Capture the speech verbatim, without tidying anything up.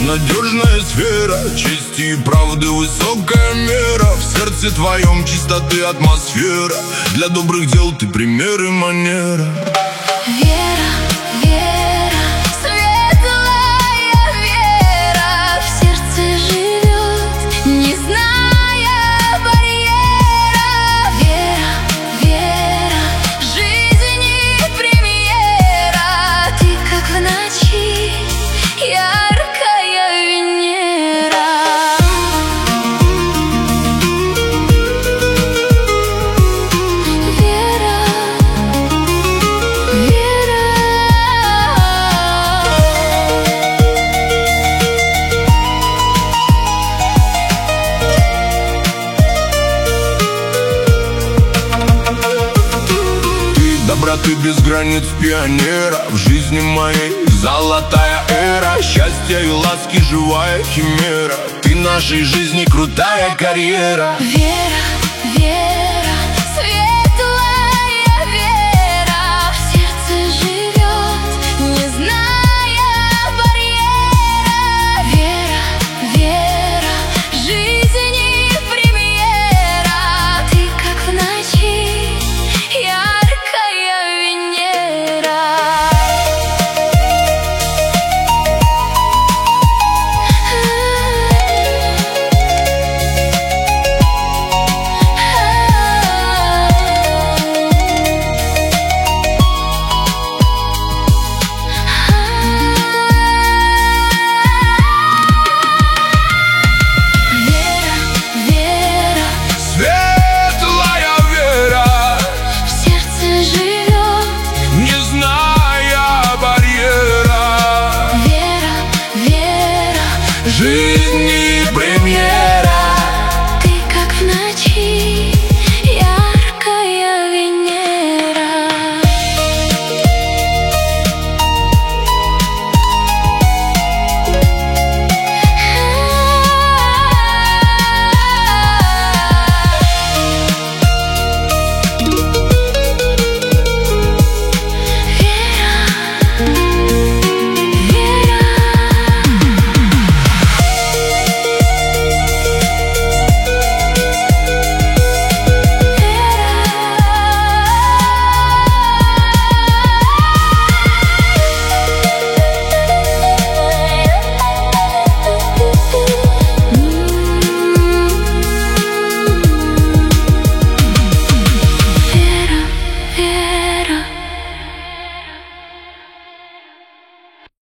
безнадежная сфера, чести и правды высокая мера. В сердце твоем чистоты атмосфера, для добрых дел ты пример и манера. Вера, вера, светлая вера в сердце живет, не зная барьера. Вера, вера, жизни премьера, ты как в ночи яркая Венера. Вера, Вера. Ты доброты без границ пионера, в жизни моей золотая эра. Счастья и ласки живая химера, ты нашей жизни крутая карьера. Вера, вера.